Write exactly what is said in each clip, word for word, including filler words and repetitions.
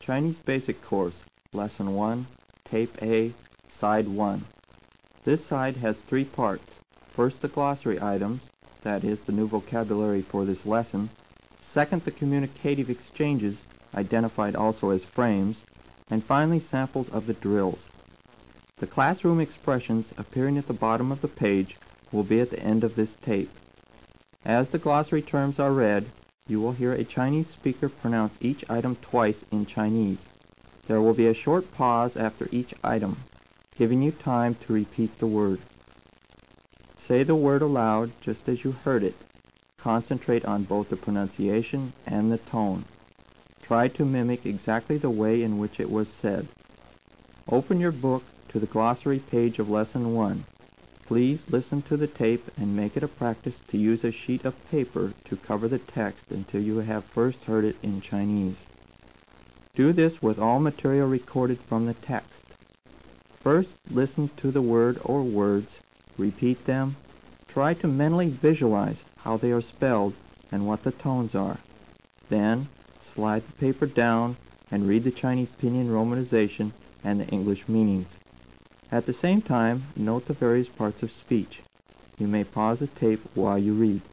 Chinese Basic Course, Lesson one, Tape A, Side one. This side has three parts. First, the glossary items, that is, the new vocabulary for this lesson. Second, the communicative exchanges, identified also as frames. And finally, samples of the drills. The classroom expressions appearing at the bottom of the page will be at the end of this tape. As the glossary terms are read, you will hear a Chinese speaker pronounce each item twice in Chinese. There will be a short pause after each item, giving you time to repeat the word. Say the word aloud just as you heard it. Concentrate on both the pronunciation and the tone. Try to mimic exactly the way in which it was said. Open your book to the glossary page of Lesson one. Please listen to the tape and make it a practice to use a sheet of paper to cover the text until you have first heard it in Chinese. Do this with all material recorded from the text. First, listen to the word or words, repeat them, try to mentally visualize how they are spelled and what the tones are. Then, slide the paper down and read the Chinese pinyin romanization and the English meanings. At the same time, note the various parts of speech. You may pause the tape while you read.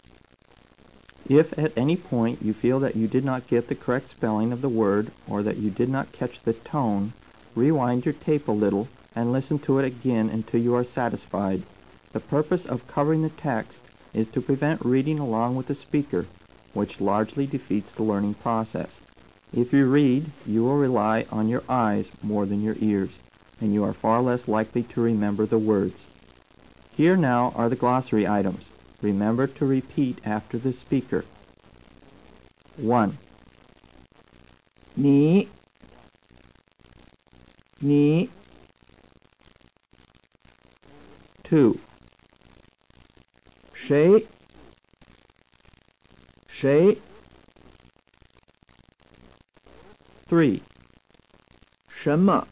If at any point you feel that you did not get the correct spelling of the word or that you did not catch the tone, rewind your tape a little and listen to it again until you are satisfied. The purpose of covering the text is to prevent reading along with the speaker, which largely defeats the learning process. If you read, you will rely on your eyes more than your ears, and you are far less likely to remember the words. Here now are the glossary items. Remember to repeat after the speaker. one. 你 你 two. 谁 谁 three. 什么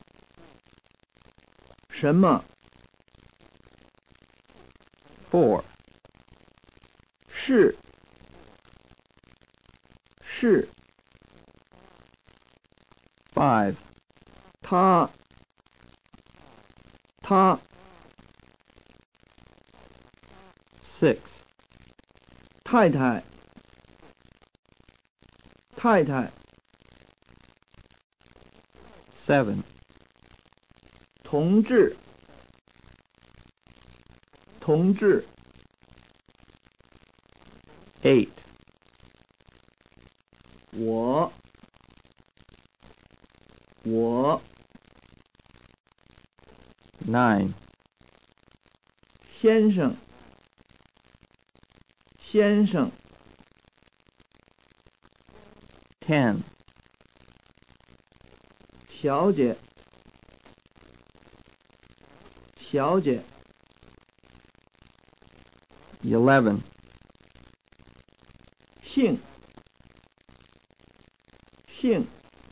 什么 four. 是是 five. 他他 six. 太太太太 seven. 同志同志 eight. 我我 nine. 先生先生 ten. 小姐小姐 eleven. 姓姓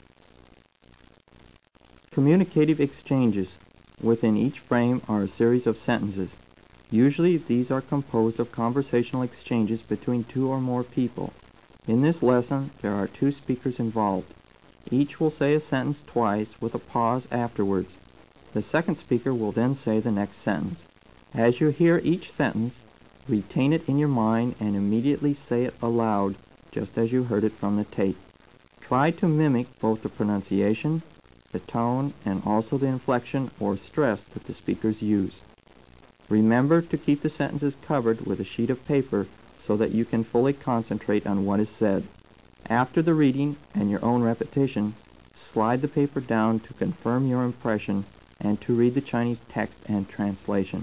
Communicative exchanges. Within each frame are a series of sentences. Usually these are composed of conversational exchanges between two or more people. In this lesson, there are two speakers involved. Each will say a sentence twice with a pause afterwards. The second speaker will then say the next sentence. As you hear each sentence, retain it in your mind and immediately say it aloud, just as you heard it from the tape. Try to mimic both the pronunciation, the tone, and also the inflection or stress that the speakers use. Remember to keep the sentences covered with a sheet of paper so that you can fully concentrate on what is said. After the reading and your own repetition, slide the paper down to confirm your impression and to read the Chinese text and translation.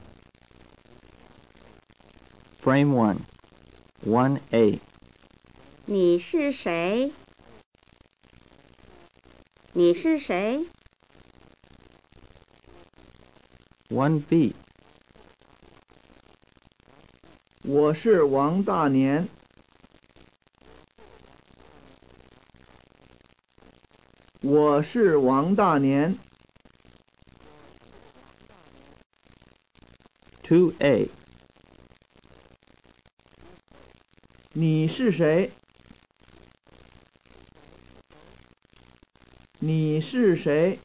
Frame one. one A. 你是谁？你是谁？ one B. 我是王大年。我是王大年。 two A. 你是谁？ 你是谁？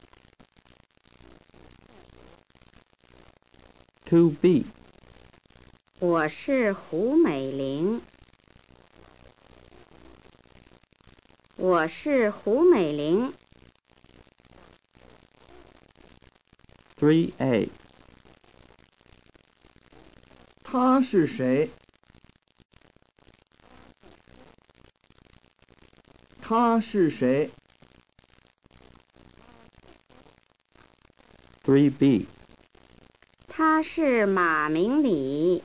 two B. 我是胡美玲。我是胡美玲。 three A. 他是谁？他是谁？ three B. 他是马明礼。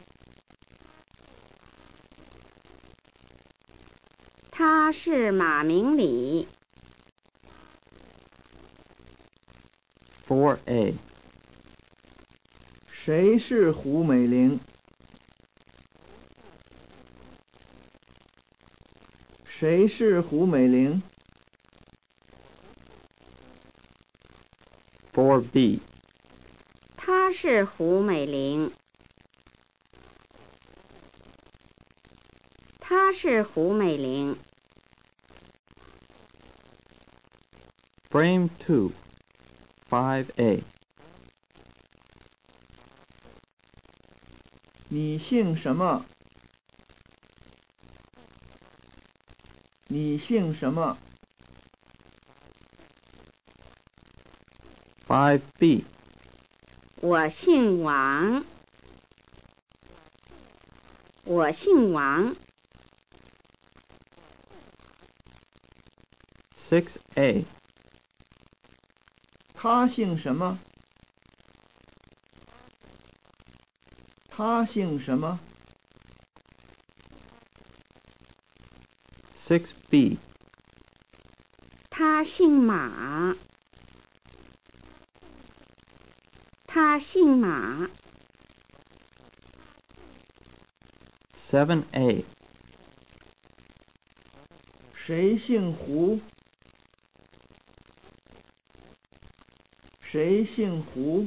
他是马明礼。 four A. 谁是胡美玲？谁是胡美玲？ four B. 她是胡美玲。她是胡美玲。 Frame two. five A. 你姓什么？你姓什么？ five B. 我姓王。我姓王。 six A. 他姓什么？他姓什么？ six B. 他姓马。他姓马。 seven A. 谁姓胡？谁姓胡？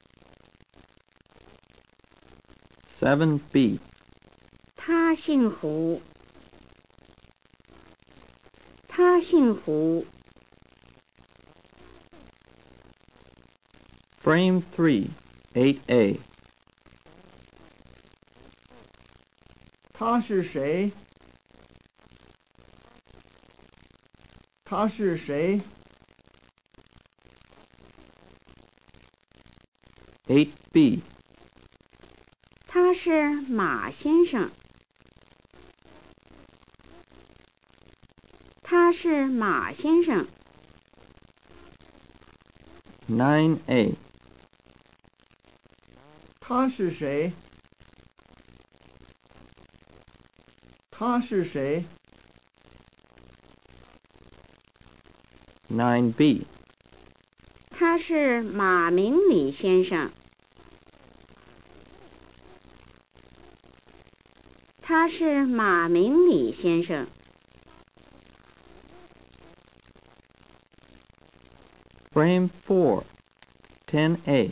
seven B. 他姓胡。他姓胡。 Frame three. eight A. 他是谁？他是谁？ eight B. 他是马先生。他是马先生。 nine A. 他是谁？他是谁？ nine B. 他是马明礼先生。他是马明礼先生。 Frame four. ten A.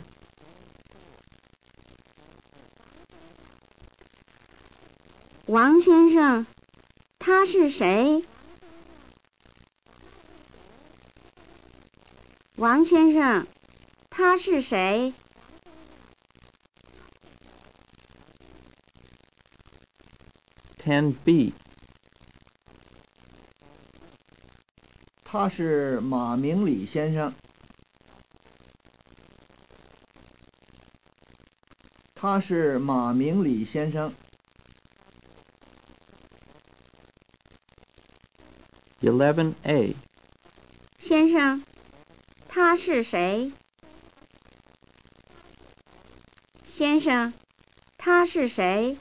王先生，他是谁？王先生，他是谁？ ten B. 他是马明礼先生。他是马明礼先生。 eleven A. 先生，他是谁？先生，他是谁？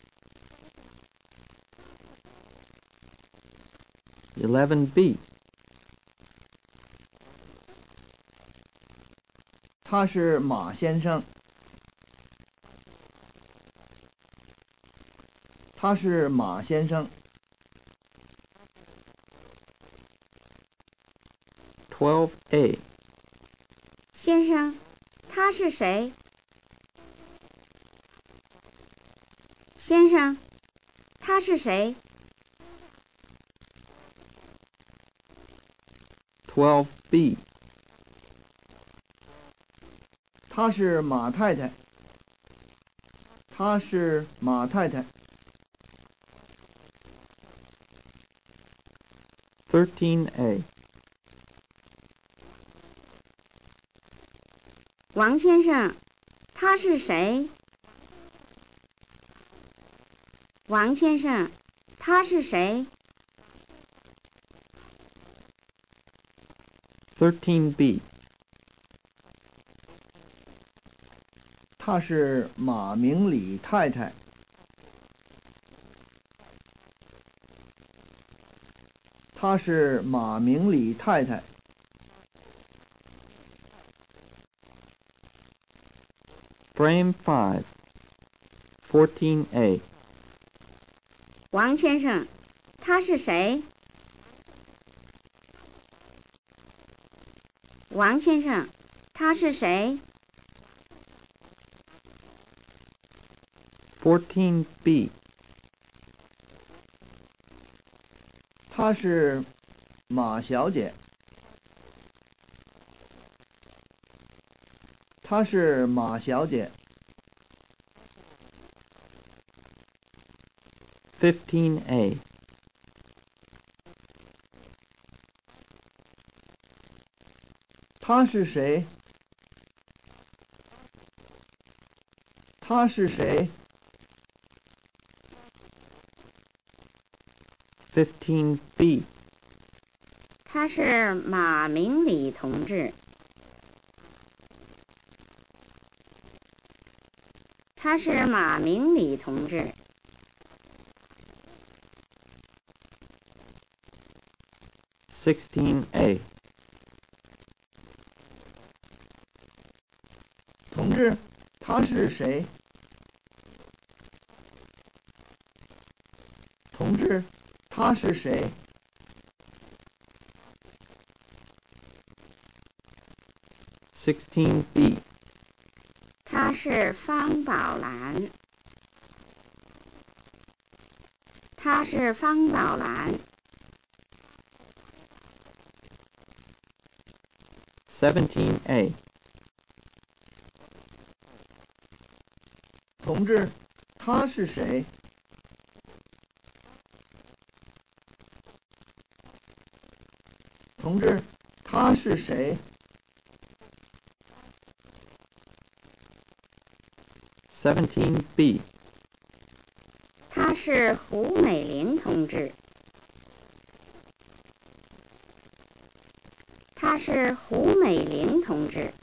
eleven B. 他是马先生。他是马先生。 twelve A. 先生，他是谁？先生，他是谁？ twelve B. 她是马太太。她是马太太。 thirteen A. 王先生，他是谁？王先生，他是谁？ thirteen B. 她是马明里太太。她是马明里太太。 Frame five. fourteen A. 王先生，他是谁？王先生，他是谁？ fourteen B. 她是马小姐。她是马小姐。 fifteen A. 她是谁？她是谁？ fifteen B. 他是马明里同志。他是马明里同志。 sixteen A. 同志，他是谁？同志，他是谁？ sixteen B. 他是方宝兰。他是方宝兰。 seventeen A. 同志，他是谁？同志，他是谁？ seventeen B. 他是胡美玲同志。他是胡美玲同志。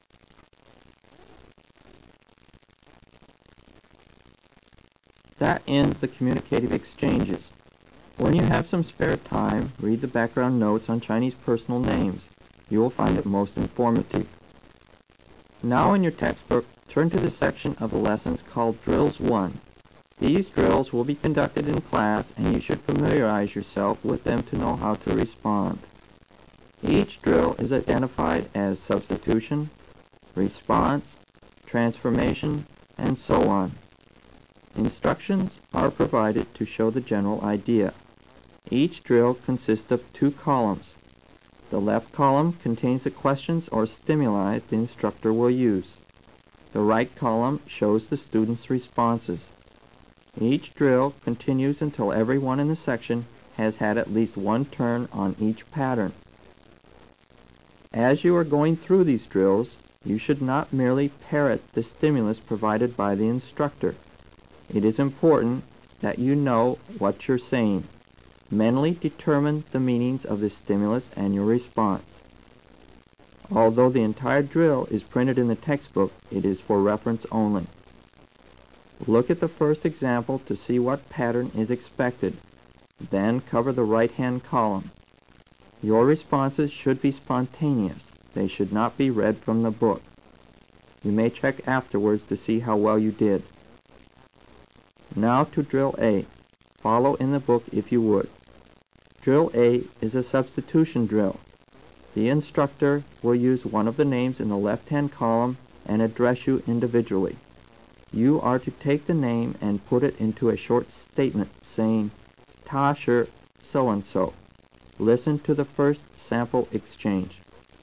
That ends the communicative exchanges. When you have some spare time, read the background notes on Chinese personal names. You will find it most informative. Now in your textbook, turn to the section of the lessons called Drills one. These drills will be conducted in class, and you should familiarize yourself with them to know how to respond. Each drill is identified as substitution, response, transformation, and so on. Instructions are provided to show the general idea. Each drill consists of two columns. The left column contains the questions or stimuli the instructor will use. The right column shows the students' responses. Each drill continues until everyone in the section has had at least one turn on each pattern. As you are going through these drills, you should not merely parrot the stimulus provided by the instructor. It is important that you know what you're saying. Mentally determine the meanings of the stimulus and your response. Although the entire drill is printed in the textbook, it is for reference only. Look at the first example to see what pattern is expected. Then cover the right-hand column. Your responses should be spontaneous. They should not be read from the book. You may check afterwards to see how well you did. Now to Drill A. Follow in the book if you would. Drill A is a substitution drill. The instructor will use one of the names in the left-hand column and address you individually. You are to take the name and put it into a short statement saying, 他是 so-and-so. Listen to the first sample exchange.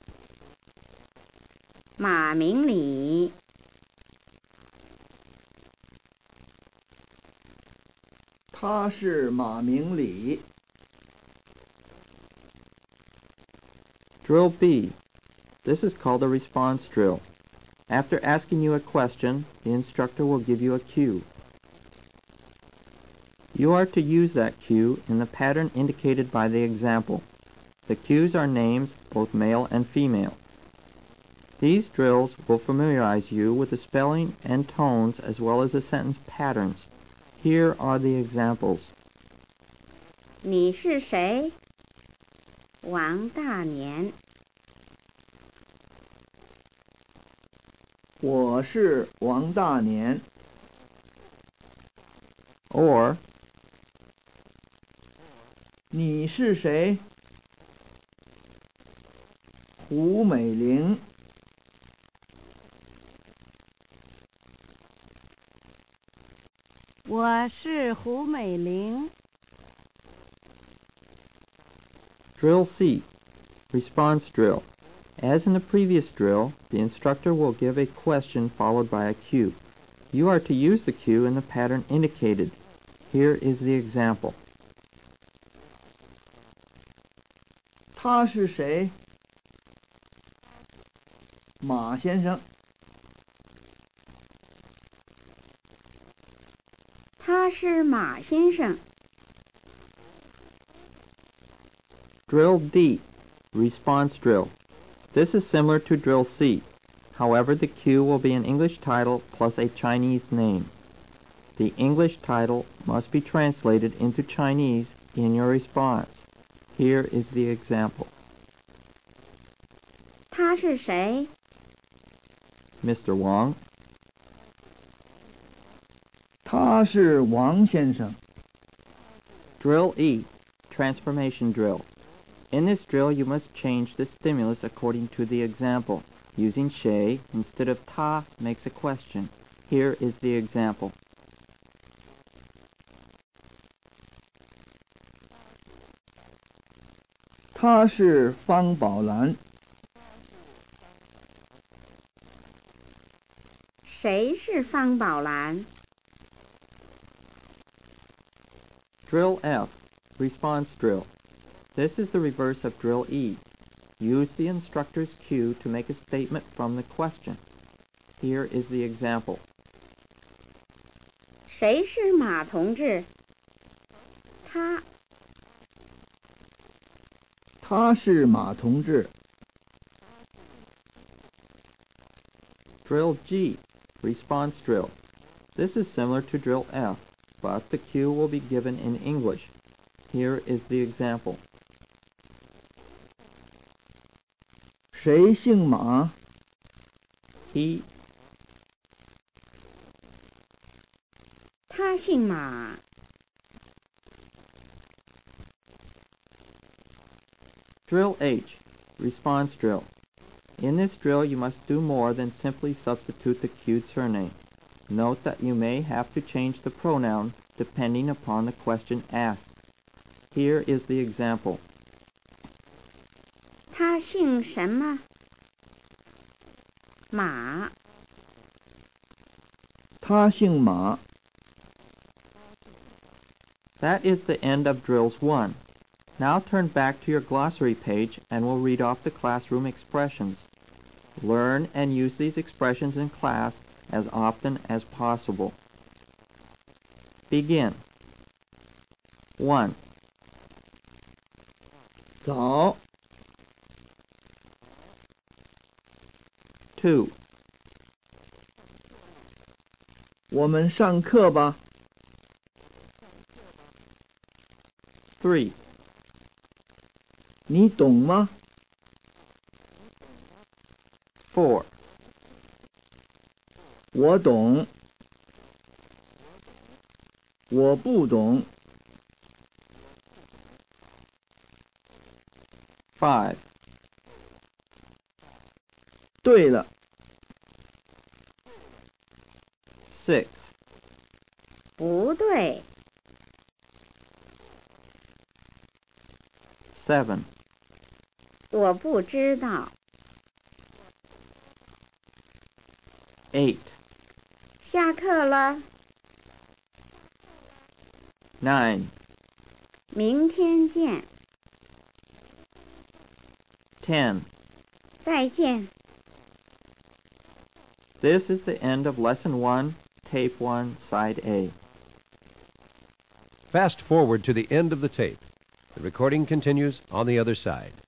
马明里， 他是马明里。 Drill B. This is called a response drill. After asking you a question, the instructor will give you a cue. You are to use that cue in the pattern indicated by the example. The cues are names, both male and female. These drills will familiarize you with the spelling and tones as well as the sentence patterns. Here are the examples. 你是谁？王大年。 我是王大年。 Or, 你是谁？胡美玲。 我是胡美玲。 Drill C. Response drill. As in the previous drill, the instructor will give a question followed by a cue. You are to use the cue in the pattern indicated. Here is the example. 他是谁？马先生。 他是马先生。 Drill D. Response drill. This is similar to drill C. However, the cue will be an English title plus a Chinese name. The English title must be translated into Chinese in your response. Here is the example. 他是谁？ Mister Wang. 他是王先生。 Drill E. Transformation drill. In this drill, you must change the stimulus according to the example. Using she instead of ta makes a question. Here is the example. 他是方宝兰。 谁是方宝兰？ Drill F. Response drill. This is the reverse of drill E. Use the instructor's cue to make a statement from the question. Here is the example. 谁是马同志？他。 他是马同志。 Drill G. Response drill. This is similar to drill F, but the cue will be given in English. Here is the example. 谁姓马？ He. 他姓马。 Drill H. Response drill. In this drill, you must do more than simply substitute the cued surname. Note that you may have to change the pronoun depending upon the question asked. Here is the example. 他姓什么？马。 他姓马。 That is the end of drills one. Now turn back to your glossary page and we'll read off the classroom expressions. Learn and use these expressions in class as often as possible. Begin. one. 早。 two. 我们上课吧。 three. 你懂吗？ four. 我懂。我不懂。 five. 对了。 six. 不对。 Seven. 我不知道。 Eight. 下课了， Nine. 明天见， Ten. 再见。 This is the end of Lesson one, Tape one, Side A. Fast forward to the end of the tape. The recording continues on the other side.